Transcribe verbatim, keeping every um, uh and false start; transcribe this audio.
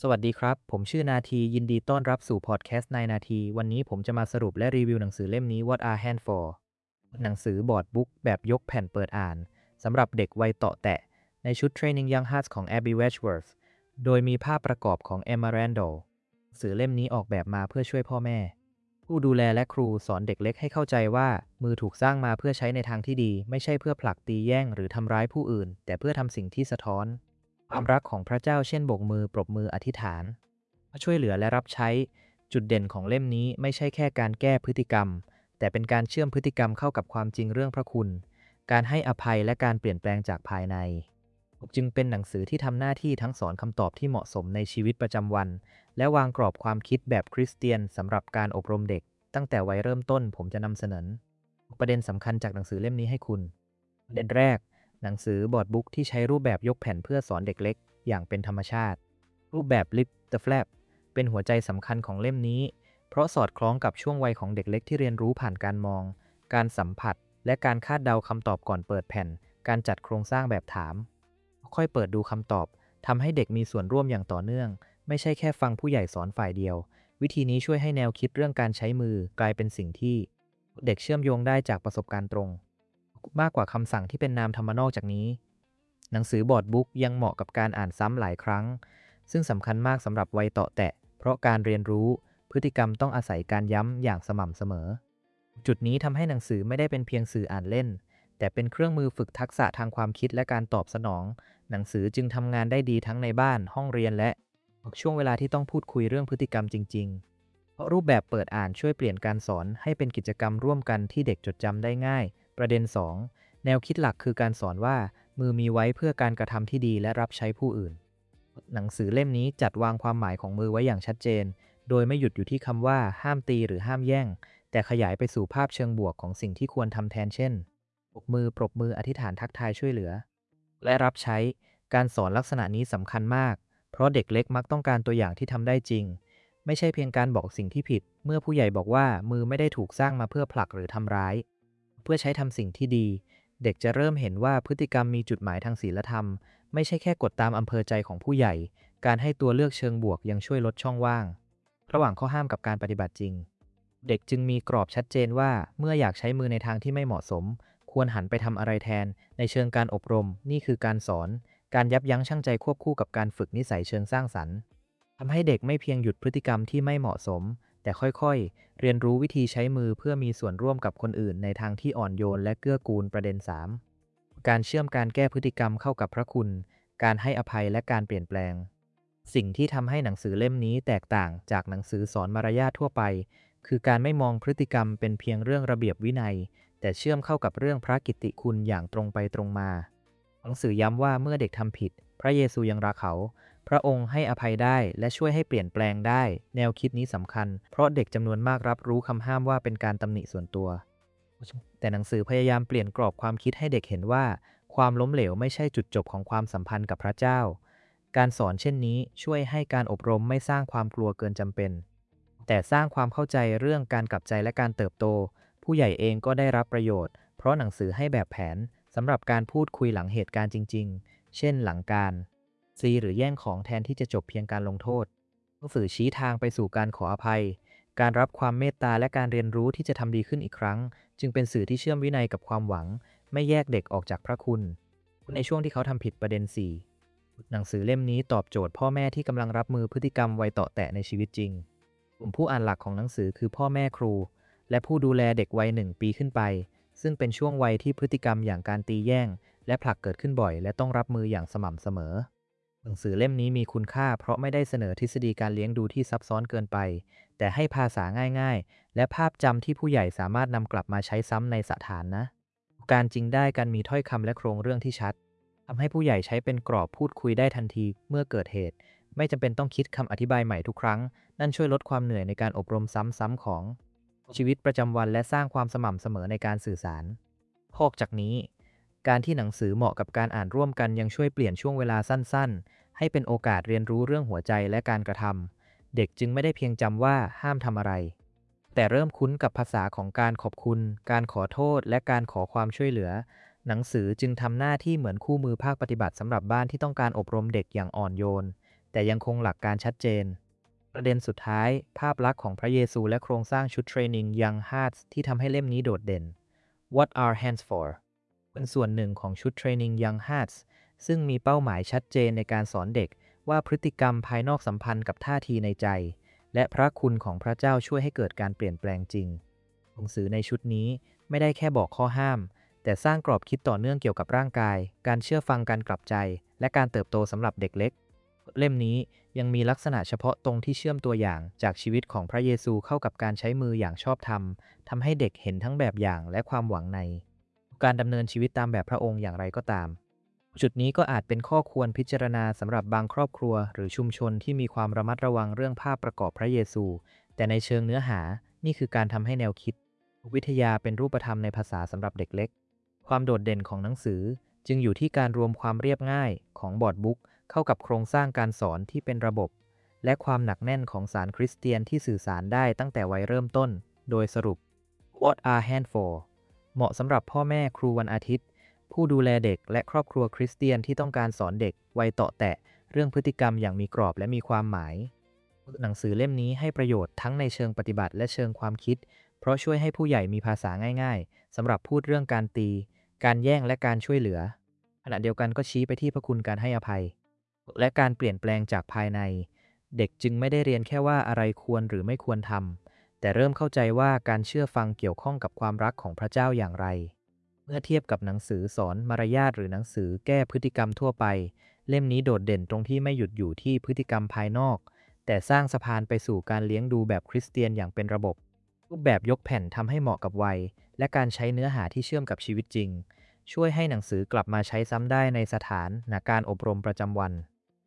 สวัสดีครับผมชื่อนาทียินดีต้อนรับสู่พอดแคสต์นายนาทีวันนี้ผมจะมาสรุปและรีวิวหนังสือเล่มนี้ What Are Hands For หนังสือบอร์ดบุ๊กแบบยกแผ่นเปิดอ่านสำหรับเด็กวัยเตาะแตะในชุด Training Young Hearts ของ Abby Wedgeworth โดยมีภาพประกอบของ Emma Randall หนังสือเล่มนี้ออกแบบมาเพื่อช่วยพ่อแม่ผู้ดูแลและครูสอนเด็กเล็กให้เข้าใจว่ามือถูกสร้างมาเพื่อใช้ในทางที่ดีไม่ใช่เพื่อผลักตีแย่งหรือทำร้ายผู้อื่นแต่เพื่อทำสิ่งที่สะท้อนความรักของพระเจ้าเช่นโบกมือปรบมืออธิษฐาน ช่วยเหลือและรับใช้จุดเด่นของเล่มนี้ไม่ใช่แค่การแก้พฤติกรรมแต่เป็นการเชื่อมพฤติกรรมเข้ากับความจริงเรื่องพระคุณการให้อภัยและการเปลี่ยนแปลงจากภายในจึงเป็นหนังสือที่ทำหน้าที่ทั้งสอนคำตอบที่เหมาะสมในชีวิตประจำวันและวางกรอบความคิดแบบคริสเตียนสำหรับการอบรมเด็กตั้งแต่วัยเริ่มต้นผมจะนำเสนอประเด็นสำคัญจากหนังสือเล่มนี้ให้คุณประเด็นแรกหนังสือบอร์ดบุ๊กที่ใช้รูปแบบยกแผ่นเพื่อสอนเด็กเล็กอย่างเป็นธรรมชาติรูปแบบ Lift the Flapเป็นหัวใจสำคัญของเล่มนี้ เพราะสอดคล้องกับช่วงวัยของเด็กเล็กที่เรียนรู้ผ่านการมอง การสัมผัส และการคาดเดาคำตอบก่อนเปิดแผ่น การจัดโครงสร้างแบบถาม ค่อยเปิดดูคำตอบ ทำให้เด็กมีส่วนร่วมอย่างต่อเนื่อง ไม่ใช่แค่ฟังผู้ใหญ่สอนฝ่ายเดียว วิธีนี้ช่วยให้แนวคิดเรื่องการใช้มือกลายเป็นสิ่งที่เด็กเชื่อมโยงได้จากประสบการณ์ตรง มากกว่าคำสั่งที่เป็นนามธรรมนอกจากนี้ หนังสือบอร์ดบุ๊กยังเหมาะกับการอ่านซ้ำหลายครั้ง ซึ่งสำคัญมากสำหรับวัยเตาะแตะ เพราะการเรียนรู้พฤติกรรมต้องอาศัยการย้ำอย่างสม่ำเสมอ จุดนี้ทำให้หนังสือไม่ได้เป็นเพียงสื่ออ่านเล่น แต่เป็นเครื่องมือฝึกทักษะทางความคิดและการตอบสนอง หนังสือจึงทำงานได้ดีทั้งในบ้านห้องเรียนและช่วงเวลาที่ต้องพูดคุยเรื่องพฤติกรรมจริงๆ เพราะรูปแบบเปิดอ่านช่วยเปลี่ยนการสอนให้เป็นกิจกรรมร่วมกันที่เด็กจดจำได้ง่าย ประเด็น สอง แนวคิดหลักคือการสอนว่ามือมีไว้เพื่อการกระทำที่ดีและรับใช้ผู้อื่น หนังสือเล่มนี้จัดวางความหมายของมือไว้อย่างชัดเจน โดยไม่หยุดอยู่ที่คำว่าห้ามตีหรือห้ามแย่ง แต่ขยายไปสู่ภาพเชิงบวกของสิ่งที่ควรทำแทนเช่นปรบมือปรบมืออธิษฐานทักทายช่วยเหลือ และรับใช้การสอนลักษณะนี้สำคัญมาก เพราะเด็กเล็กมักต้องการตัวอย่างที่ทำได้จริง ไม่ใช่เพียงการบอกสิ่งที่ผิด เมื่อผู้ใหญ่บอกว่ามือไม่ได้ถูกสร้างมาเพื่อผลักหรือทำร้าย เพื่อใช้ทำสิ่งที่ดี เด็กจะเริ่มเห็นว่าพฤติกรรมมีจุดหมายทางศีลธรรม ไม่ใช่แค่กดตามอำเภอใจของผู้ใหญ่ การให้ตัวเลือกเชิงบวกยังช่วยลดช่องว่าง ระหว่างข้อห้ามกับการปฏิบัติจริง เด็กจึงมีกรอบชัดเจนว่าเมื่ออยากใช้มือในทางที่ไม่เหมาะสม ควรหันไปทำอะไรแทน ในเชิงการอบรม นี่คือการสอน การยับยั้งชั่งใจควบคู่กับการฝึกนิสัยเชิงสร้างสรรค์ทำให้เด็กไม่เพียงหยุดพฤติกรรมที่ไม่เหมาะสม แต่ค่อยๆ เรียนรู้วิธีใช้มือเพื่อมีส่วนร่วมกับคนอื่นในทางที่อ่อนโยนและเกื้อกูลประเด็น สาม การเชื่อมการแก้พฤติกรรมเข้ากับพระคุณ การให้อภัยและการเปลี่ยนแปลง สิ่งที่ทำให้หนังสือเล่มนี้แตกต่างจากหนังสือสอนมารยาททั่วไป คือการไม่มองพฤติกรรมเป็นเพียงเรื่องระเบียบวินัย แต่เชื่อมเข้ากับเรื่องพระกิตติคุณอย่างตรงไปตรงมา หนังสือย้ำว่าเมื่อเด็กทำผิด พระเยซูยังรักเขา พระองค์ให้อภัยได้และช่วยให้เปลี่ยนแปลงได้ แนวคิดนี้สำคัญ เพราะเด็กจำนวนมากรับรู้คำห้ามว่าเป็นการตำหนิส่วนตัว แต่หนังสือพยายามเปลี่ยนกรอบความคิดให้เด็กเห็นว่า ความล้มเหลวไม่ใช่จุดจบของความสัมพันธ์กับพระเจ้า การสอนเช่นนี้ช่วยให้การอบรมไม่สร้างความกลัวเกินจำเป็น แต่สร้างความเข้าใจเรื่องการกลับใจและการเติบโต ผู้ใหญ่เองก็ได้รับประโยชน์ เพราะหนังสือให้แบบแผนสำหรับการพูดคุยหลังเหตุการณ์จริงๆ เช่นหลังการซีหรือแย่งของแทนที่จะจบเพียงการลงโทษหนังสือชี้ทางไปสู่การขออภัย การรับความเมตตาและการเรียนรู้ที่จะทำดีขึ้นอีกครั้ง จึงเป็นสื่อที่เชื่อมวินัยกับความหวัง ไม่แยกเด็กออกจากพระคุณ ในช่วงที่เขาทำผิดประเด็น สี่ หนังสือเล่มนี้ตอบโจทย์พ่อแม่ที่กำลังรับมือพฤติกรรมวัยเตาะแตะในชีวิตจริงกลุ่มผู้อ่านหลักของหนังสือคือพ่อแม่ครู และผู้ดูแลเด็กวัยหนึ่งปีขึ้นไป ซึ่งเป็นช่วงวัยที่พฤติกรรมอย่างการตีแย่ง และผลักเกิดขึ้นบ่อย และต้องรับมืออย่างสม่ำเสมอ หนังสือเล่มนี้มีคุณค่าเพราะไม่ได้เสนอทฤษฎีการเลี้ยงดูที่ซับซ้อนเกินไป แต่ให้ภาษาง่ายๆ และภาพจำที่ผู้ใหญ่สามารถนำกลับมาใช้ซ้ำในสถานนะ การจริงได้การมีถ้อยคำและโครงเรื่องที่ชัดทำให้ผู้ใหญ่ใช้เป็นกรอบพูดคุยได้ทันทีเมื่อเกิดเหตุ ไม่จำเป็นต้องคิดคำอธิบายใหม่ทุกครั้ง นั่นช่วยลดความเหนื่อยในการอบรมซ้ำๆของชีวิตประจำวันและสร้างความสม่ำเสมอในการสื่อสารนอกจากนี้ การที่หนังสือเหมาะกับการอ่านร่วมกันยังช่วยเปลี่ยนช่วงเวลาสั้นๆ ให้เป็นโอกาสเรียนรู้เรื่องหัวใจและการกระทำ เด็กจึงไม่ได้เพียงจำว่าห้ามทำอะไร แต่เริ่มคุ้นกับภาษาของการขอบคุณ การขอโทษ และการขอความช่วยเหลือ หนังสือจึงทำหน้าที่เหมือนคู่มือภาคปฏิบัติสำหรับบ้านที่ต้องการอบรมเด็กอย่างอ่อนโยนแต่ยังคงหลักการชัดเจนประเด็นสุดท้ายภาพลักษณ์ของพระเยซูและโครงสร้างชุดเทรนนิ่ง Young Hearts ที่ทำให้เล่มนี้โดดเด่น What are hands for เป็นส่วนหนึ่งของชุดเทรนนิ่ง Young Hearts ซึ่งมีเป้าหมายชัดเจนในการสอนเด็กว่าพฤติกรรมภายนอกสัมพันธ์กับท่าทีในใจและพระคุณของพระเจ้าช่วยให้เกิดการเปลี่ยนแปลงจริงหนังสือในชุดนี้ไม่ได้แค่บอกข้อห้ามแต่สร้างกรอบคิดต่อเนื่องเกี่ยวกับร่างกายการเชื่อฟังการกลับใจและการเติบโตสำหรับเด็กเล็กเล่มนี้ยังมีลักษณะเฉพาะตรงที่เชื่อมตัวอย่างจากชีวิตของพระเยซูเข้ากับการใช้มืออย่างชอบธรรมทำให้เด็กเห็นทั้งแบบอย่างและความหวังในการดำเนินชีวิตตามแบบพระองค์อย่างไรก็ตามจุดนี้ก็อาจเป็นข้อควรพิจารณาสำหรับบางครอบครัวหรือชุมชนที่มีความระมัดระวังเรื่องภาพประกอบพระเยซูแต่ในเชิงเนื้อหานี่คือการทำให้แนวคิดวิทยาเป็นรูปธรรมในภาษาสำหรับเด็กเล็กความโดดเด่นของหนังสือจึงอยู่ที่การรวมความเรียบง่ายของบอร์ดบุ๊กเข้ากับโครงสร้างการสอนที่เป็นระบบและความหนักแน่นของสารคริสเตียนที่สื่อสารได้ตั้งแต่วัยเริ่มต้นโดยสรุป What are hands for เหมาะสำหรับพ่อแม่ครูวันอาทิตย์ผู้ดูแลเด็กและครอบครัวคริสเตียนที่ต้องการสอนเด็กวัยเตาะแตะเรื่องพฤติกรรมอย่างมีกรอบและมีความหมายหนังสือเล่มนี้ให้ประโยชน์ทั้งในเชิงปฏิบัติและเชิงความคิดเพราะช่วยให้ผู้ใหญ่มีภาษาง่ายๆสำหรับพูดเรื่องการตีการแย่งและการช่วยเหลือขณะเดียวกันก็ชี้ไปที่พระคุณการให้อภัยและการเปลี่ยนแปลงจากภายในเด็กจึงไม่ได้เรียนแค่ว่าอะไรควรหรือไม่ควรทำแต่เริ่มเข้าใจว่าการเชื่อฟังเกี่ยวข้องกับความรักของพระเจ้าอย่างไรเมื่อเทียบกับหนังสือสอนมารยาทหรือหนังสือแก้พฤติกรรมทั่วไปเล่มนี้โดดเด่นตรงที่ไม่หยุดอยู่ที่พฤติกรรมภายนอกแต่สร้างสะพานไปสู่การเลี้ยงดูแบบคริสเตียนอย่างเป็นระบบรูปแบบยกแผ่นทำให้เหมาะกับวัยและการใช้เนื้อหาที่เชื่อมกับชีวิตจริงช่วยให้หนังสือกลับมาใช้ซ้ำได้ในสถานการอบรมประจำวัน